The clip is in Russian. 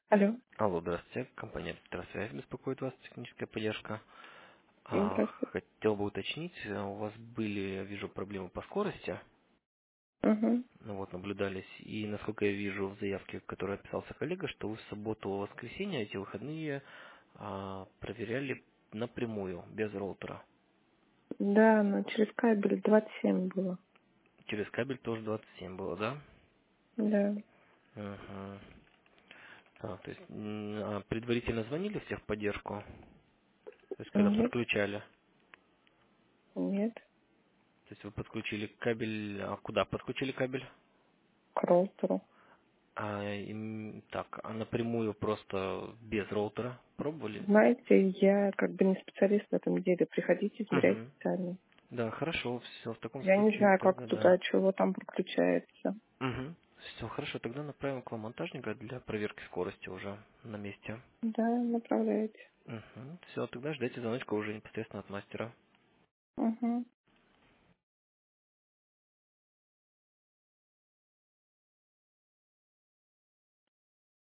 Алло, Алло, здравствуйте. Компания «Электросвязь» беспокоит вас, техническая поддержка. здравствуйте. Хотел бы уточнить, у вас были, я вижу, проблемы по скорости, Угу. ну вот, наблюдались, и, насколько я вижу в заявке, в которой описался коллега, что вы в субботу и воскресенье, эти выходные, проверяли напрямую, без роутера. Да, но через кабель 27 было. Через кабель тоже 27 было, да? Да. Угу. Так, то есть, предварительно звонили в техподдержку, то есть, когда Нет, подключали? нет. То есть вы подключили кабель, а куда подключили кабель? К роутеру. Так, напрямую просто без роутера пробовали? Знаете, я как бы не специалист в этом деле. Приходите, измеряйте Угу. сами. Да, хорошо, все, в таком Я не случае знаю, как тогда да. туда, чего там подключается. Угу. Все, хорошо, тогда направим к вам монтажника для проверки скорости уже на месте. Да, направляйте. Угу. Все, тогда ждите звоночка уже непосредственно от мастера. Угу.